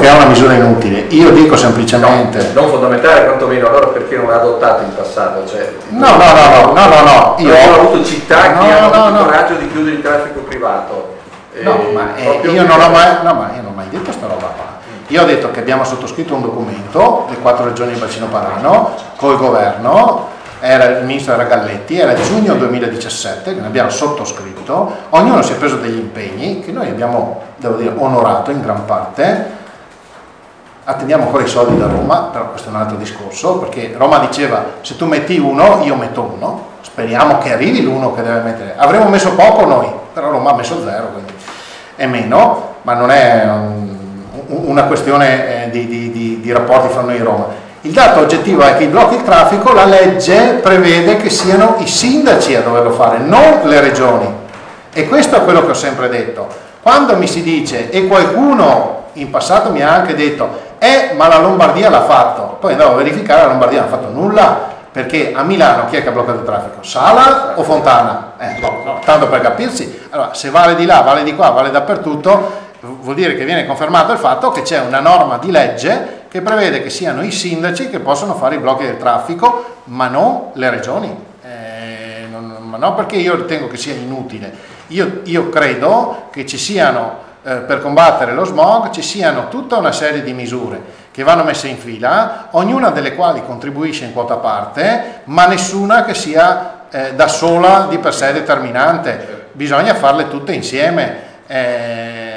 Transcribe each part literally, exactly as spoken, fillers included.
che è una misura inutile. Io dico semplicemente... No, non fondamentale quantomeno, allora perché non l'ha adottato in passato? Cioè, no, no, no, no, no, no, no. Io ho avuto città no, che hanno no, avuto no. il coraggio di chiudere il traffico privato. No, eh, ma eh, io non ho mai, no, ma io non ho mai detto sta roba qua. Io ho detto che abbiamo sottoscritto un documento, le quattro regioni del bacino padano, col governo, era il ministro era Galletti, era giugno duemiladiciassette, che ne abbiamo sottoscritto, ognuno si è preso degli impegni che noi abbiamo, devo dire, onorato in gran parte. Attendiamo ancora i soldi da Roma, però questo è un altro discorso, perché Roma diceva se tu metti uno, io metto uno, speriamo che arrivi l'uno che deve mettere. Avremmo messo poco noi, però Roma ha messo zero, quindi è meno, ma non è un, una questione di, di, di, di rapporti fra noi e Roma. Il dato oggettivo è che i blocchi il traffico, la legge prevede che siano i sindaci a doverlo fare, non le regioni. E questo è quello che ho sempre detto. Quando mi si dice, e qualcuno in passato mi ha anche detto, eh ma la Lombardia l'ha fatto, poi andavo a verificare, la Lombardia non ha fatto nulla, perché a Milano chi è che ha bloccato il traffico? Sala o Fontana? Eh, no, no, tanto per capirsi. Allora, se vale di là, vale di qua, vale dappertutto, vuol dire che viene confermato il fatto che c'è una norma di legge che prevede che siano i sindaci che possono fare i blocchi del traffico, ma non le regioni. Eh, non, ma no, perché io ritengo che sia inutile. Io, io credo che ci siano, eh, per combattere lo smog, ci siano tutta una serie di misure che vanno messe in fila, ognuna delle quali contribuisce in quota parte, ma nessuna che sia eh, da sola di per sé determinante. Bisogna farle tutte insieme. Eh,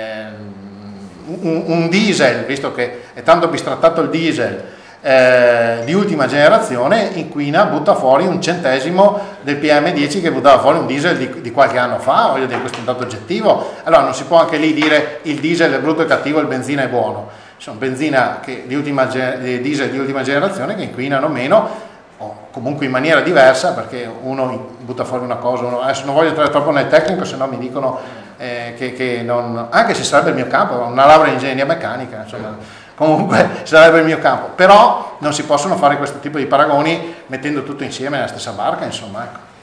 Un, un diesel, visto che è tanto bistrattato il diesel eh, di ultima generazione, inquina, butta fuori un centesimo del P M dieci che buttava fuori un diesel di, di qualche anno fa. Voglio dire, questo è un dato oggettivo. Allora non si può anche lì dire il diesel è brutto e cattivo, il benzina è buono. Sono benzina che di ultima, di diesel di ultima generazione che inquinano meno, o comunque in maniera diversa, perché uno butta fuori una cosa, uno, adesso non voglio entrare troppo nel tecnico, se no mi dicono Eh, che, che non, anche se sarebbe il mio campo, una laurea in ingegneria meccanica, insomma, comunque sarebbe il mio campo, però non si possono fare questo tipo di paragoni mettendo tutto insieme nella stessa barca, insomma, ecco.